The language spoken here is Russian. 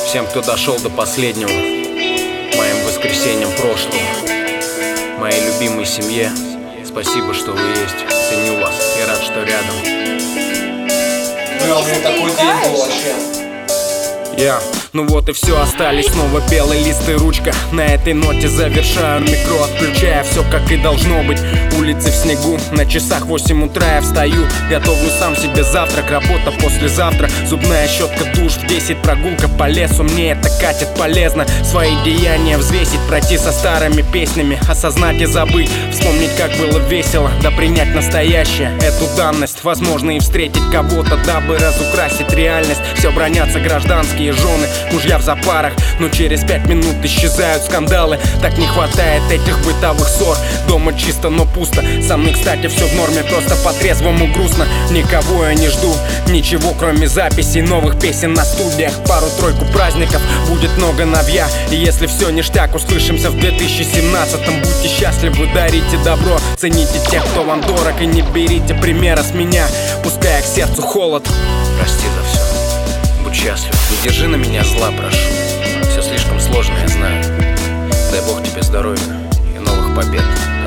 Всем, кто дошел до последнего, моим воскресеньям прошлого, моей любимой семье, спасибо, что вы есть. Ценю вас и рад, что рядом. У меня такой день был вообще. Ну вот и все, остались снова белый лист и ручка. На этой ноте завершаю микро, отключая все как и должно быть. Улицы в снегу, на часах 8 утра я встаю. Готовлю сам себе завтрак, работа послезавтра. Зубная щетка, душ в 10, прогулка по лесу. Мне это катит полезно, свои деяния взвесить, пройти со старыми песнями, осознать и забыть, вспомнить, как было весело, да принять настоящее, эту данность. Возможно и встретить кого-то, дабы разукрасить реальность. Все бронятся гражданские жены, мужья в запарах, но через 5 минут исчезают скандалы. Так не хватает этих бытовых ссор. Дома чисто, но пусто. Со мной, кстати, все в норме, просто по-трезвому грустно. Никого я не жду, ничего кроме записей новых песен на студиях. Пару-тройку праздников, будет много новья. И если все ништяк, услышимся в 2017-м. Будьте счастливы, дарите добро, цените тех, кто вам дорог, и не берите примера с меня, пускай к сердцу холод. Прости за все, будь счастлив, не держи на меня зла, прошу. Все слишком сложно, я знаю. Дай Бог тебе здоровья и новых побед.